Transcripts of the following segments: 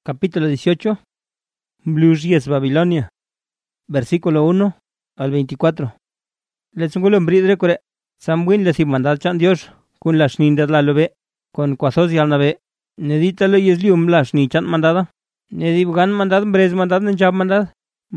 Capítulo 18. Blusies Babilonia. Versículo 1 al 24. Le sungulo mbridre kure. Samwin le simandal chan Dios. Kun lash nindas la lobe. Con cuasos y alnabe. Nedita lo yeslium lash ni chan mandada. Nedibgan mandad brez mandad nenjab mandad.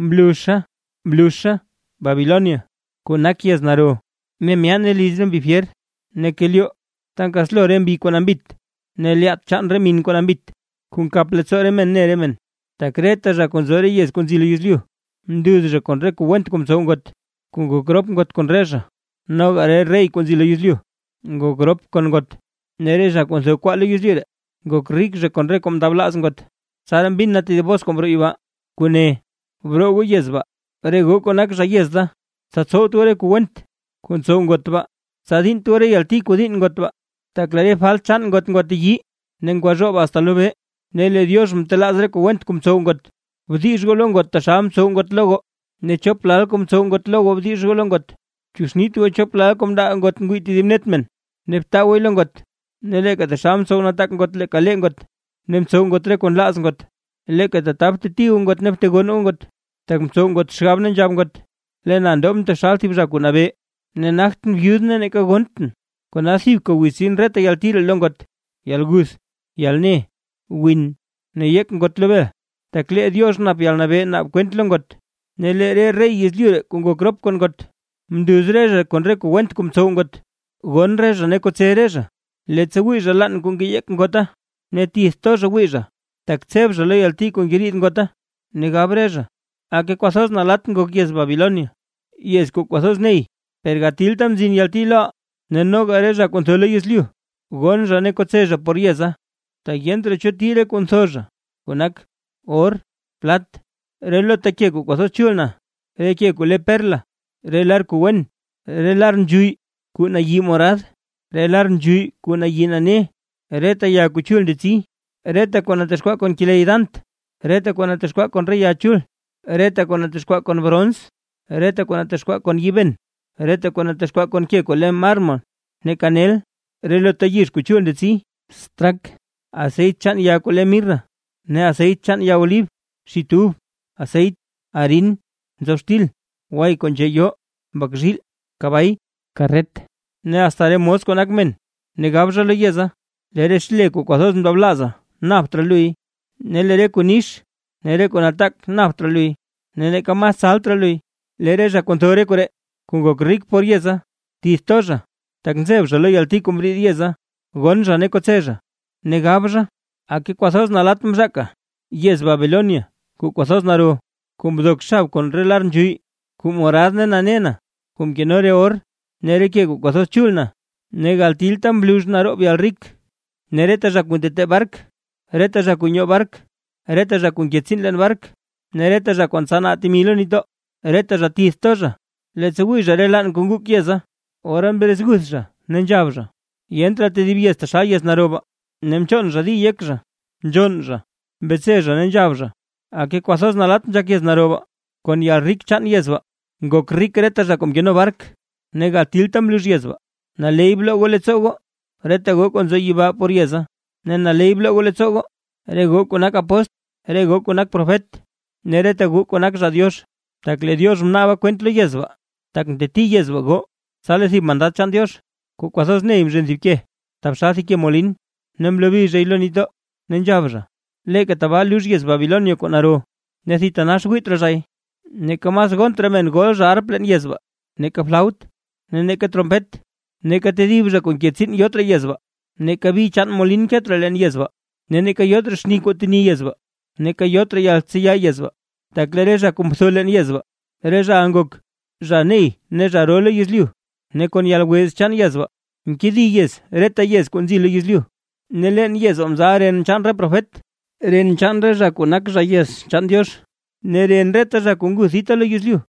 Blusha. Babilonia. Kun akias naro. Memian elizren bifier. Nekelio. Tankas loren bi con ambit. Neliat chan remin con ambit. Kun kapletsore men neremen. Takreta ja con zore yes con zilo yusliu. Nduz ja con reku went com songot. Kun gogrop ngot con reja. No gare rey con zilo yusliu. Gogrop con got. Nereja con so kwalo yusliu. Gokrik ja con rekom dablas ngot. Saram bin nati de bos com iba. Kune. Bro go yesba. Rego con ak ja yesda. Satso tore ku went. Kun songot ba. Sadin tore yalti kudin ngot ba. Taklare fal chan ngot yi. Nengwajo hasta lobe. Nele Dios mtelazre ko went kum songot. Vdish golongot tasham songot logo. Ne choplal kum songot logo vdish golongot. Chusnitu choplal kum da ngot nguiti dimnetmen. Nepta wilongot. Nele ka tasham sonatak ngot le kalengot. Nem songot re kon las ngot. Le ka tatapte ti ngot nepte gon ngot. Tak songot schabnen jamgot. Le nandom tashalti bjakunabe. Ne nachten viudne ne ka gonten. Kon asib ko wisin rete yaltir longot. Yalgus. Yalne. Win, ne yek ngot lobe. Takle Dios nap yal nabe nap kwent longot. Ne le rey yesliure kungo krop kon got. Mduzreja kon reko went kum songot. Gon reja ne ko tsereja. Le tsewija lan kungi yek ngota. Ne tistoja wija. Tak tsebja le yalti kun girit ngota. Ne gabreja. Ake kwasos na lat ngok yes Babilonia. Yes ko kwasos nei. Pergatil tam zin yalti la. Ne no gareja kon tole yesliu. Gon ja ne ko tseja por yesa. Ta yentre chotire con soja, conac, or, plat, relo takie cu coso chulna, rekie cu le perla, relar cu wen, relar njui, cu na yi morad, relar njui, cu na yi nane, reta ya cu chul de ti, reta con atesqua con kileidant, reta con atesqua con rey achul, reta con atesqua con bronz, reta con atesqua con yiben, reta con atesqua con kie con le mármol, ne canel, relo tayis cu chul de ti, strak. Aceit chan ya kule mirra, ne aceit chan ya oliv, shitub, aceit, harin, zostil, guay con cheyo, bakjil, kabay, carret, ne astaremos con akmen, ne gabja le yeza, le reshle ku kwasos ndablaza, naftra lui, ne le rekunish, ne rekon atak naftra lui, ne kamas saltra lui, le reja con tore kure, kungokrik por yeza, tistoja, taknzebja le yalti kumbri yeza, gonja ne kotseja. Negabja, a que kwasos na lat mzaka, yes Babilonia, ku kwasos naro, kum dokshab con relar njui, kum moradne na nena, kum kenore or, nere ke ku kwasos chulna, negaltil tam blush naro bialrik, nereta jakuntete bark, reta jakunyo bark, reta jakunketzinlen bark, nereta jakunsana atimilonito, reta jatistoja, letzewisha relan kunguk yesa, oran beresgusja, nenjabja, y entra te diviesta shayes naroba. Nemchonja di yekja, njonja, betseja nenjabja, a que kwasos na lat jakies naroba, con yalrik chan yesba, gokrik reta kom geno bark, negatil tam luz yesba, na leiblo goletsogo, reta go con zoyiba por yesa, na leiblo goletsogo, rego con ak apost, rego con ak profet, nereta go con ak Dios, takle Dios mnaba cuentlo yesba, tak de ti yesba go, sales y mandat chan Dios, ku kwasos neim jendike, tapshasi ke molin. Nemlobi jailonito, nenjabja. Leka tabalus yes Babilonio con aro. Necitanash witrajai. Neka mas gontremen golja arplen yesba. Neka flaut. Neka trompet. Neka tedibja con kietsin yotra yesba. Neka bi chan molin ketrelen yesba. Neka yotra shnikotini yesba. Neka yotra yaltsiya yesba. Taklereja kumsolen yesba. Reja angok. Janei, neja role yesliu. Nekon yalwez chan yesba. Nkidi yes, reta yes con zilo yesliu. Nelen yes omzaren chanre profet, ren chanre jakunak yes chan Dios, neren reta jakungusita lo yusliu,